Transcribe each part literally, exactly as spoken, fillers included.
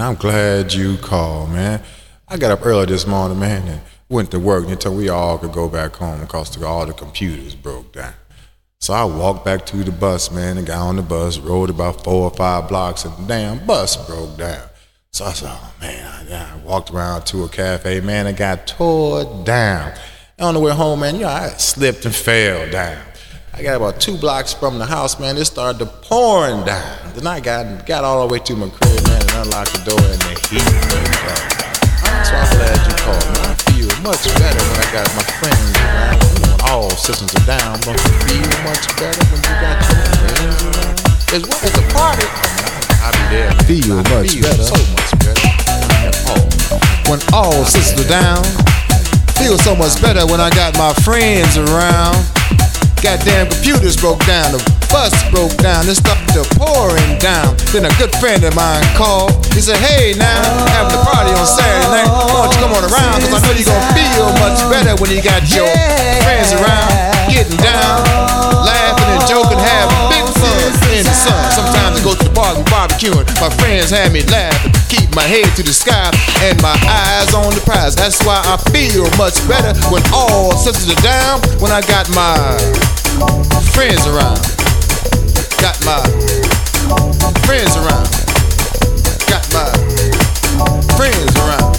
I'm glad you called, man. I got up early this morning, man, and went to work until we all could go back home because all the computers broke down. So I walked back to the bus, man, and got on the bus, rode about four or five blocks, and the damn bus broke down. So I said, oh, man, I, I walked around to a cafe, man, and got tore down. And on the way home, man, you know, I slipped and fell down. I got about two blocks from the house, man, it started pouring down. Then I got got all the way to my crib, man, and unlocked the door, and the heat went down. So I'm glad you called, man. I feel much better when I got my friends around. You know, when all systems are down, don't you feel much better when you got your friends around? As well as a party, I'll be there. Feel I much feel better. so much better. Oh. When all systems are down, feel so much better when I got my friends around. Goddamn computers broke down, the bus broke down, it started pouring down. Then a good friend of mine called, he said, hey now, having a party on Saturday night, why don't you come on around, cause I know you're gonna feel much better when you got your friends around, getting down, laughing and joking, having big fun in the sun. Sometimes I go to the bar and barbecuing, my friends have me laughing, keep my head to the sky and my eyes on the prize. That's why I feel much better when all systems are down, when I got my friends around. Got my friends around. Got my friends around.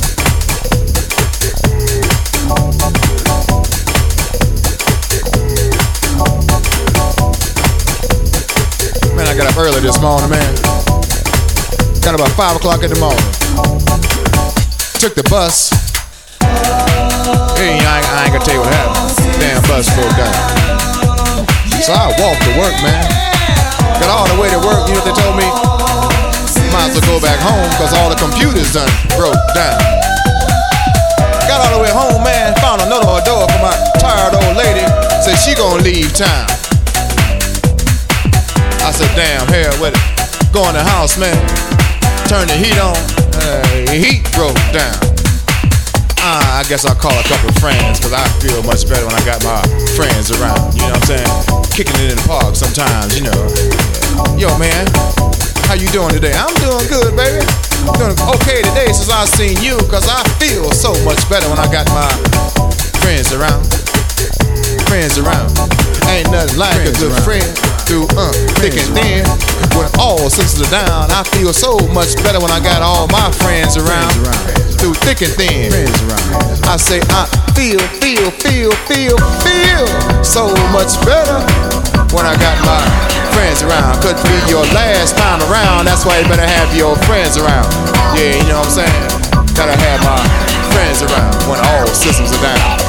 Man, I got up early this morning, man. Got about five o'clock in the morning. Took the bus. Hey, I ain't, I ain't gonna tell you what happened. Damn bus broke down. So I walked to work, man. Got all the way to work, you know what they told me? Might as well go back home, cause all the computers done broke down. Got all the way home, man, found a note on the door for my tired old lady. Said she gonna leave town. I said, damn, hell with it. Go in the house, man. Turn the heat on. Uh, the heat broke down. Uh, I guess I'll call a couple of friends, cause I feel much better when I got my friends around. You know what I'm saying? Kicking it in the park sometimes, you know. Yo, man, how you doing today? I'm doing good, baby. I'm doing okay today since I seen you, cause I feel so much better when I got my friends around. Friends around. Ain't nothing like friends a good around. Friend through uh, thick and thin. When all systems are down, I feel so much better when I got all my friends around. Friends around. Through thick and thin. Friends around. I say I feel, feel, feel, feel, feel so much better when I got my friends around. Could be your last time around, that's why you better have your friends around. Yeah, you know what I'm saying? Gotta have my friends around when all systems are down.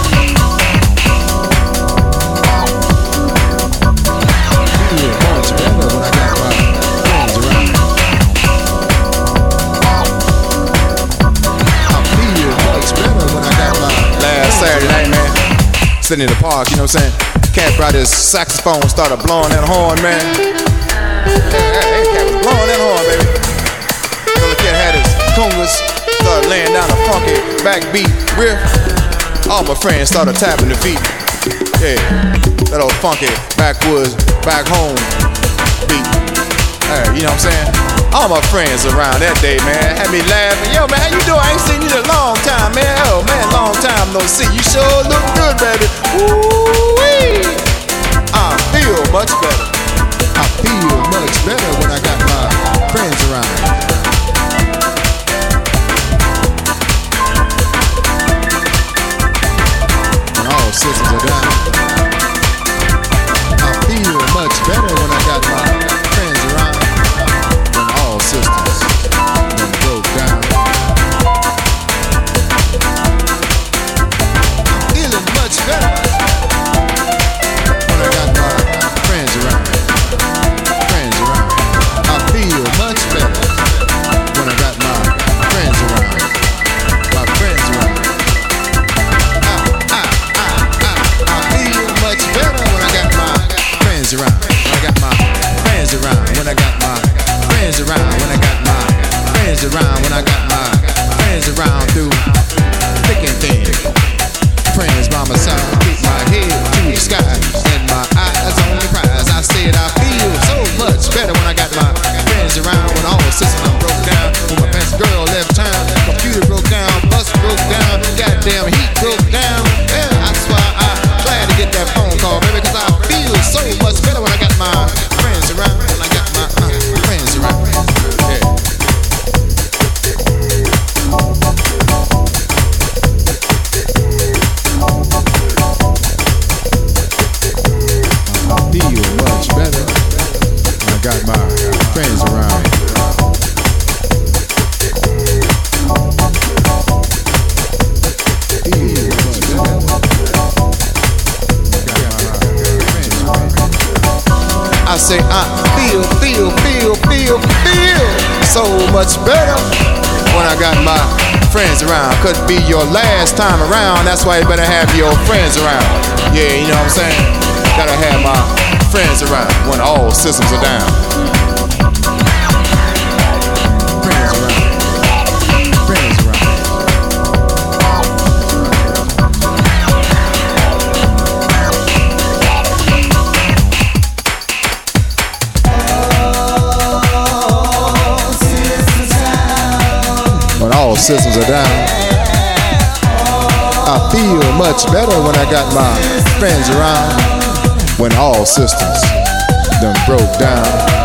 Saturday night, man, sitting in the park, you know what I'm saying? Cat brought his saxophone, started blowing that horn, man. Hey, cat was blowing that horn, baby. You know, the cat had his congas, started laying down a funky backbeat riff. All my friends started tapping the feet. Yeah, that old funky backwoods, back home beat. Hey, you know what I'm saying? All my friends around that day, man, had me laughing. Yo, man, how you doing? I ain't seen you in a long time, man. Oh, man, long time no see. You sure look good, baby. Ooh-wee. I feel much better. I feel much better when I got my friends around. When all systems are down, I feel much better when I got my friends around. When all systems broke down, I'm feeling much better when I got my friends around. Friends around. I feel much better when I got my friends around. My friends around. I, I, I, I, I feel much better when I got my friends around. When I got my friends around. When I got my friends around. When I got my friends around. When I got my friends around through thick and thin. Friends by my side, keep my head to the sky and my eyes on the prize. I said I feel so much better when I got my friends around. When all systems broke down, when my best girl got my friends around me. I say I feel, feel, feel, feel, feel so much better when I got my friends around. Could be your last time around, that's why you better have your friends around. Yeah, you know what I'm saying? Gotta have my friends around when all systems are down. Friends around. Friends around. When all systems are down, I feel much better when I got my friends around. When all systems done broke down.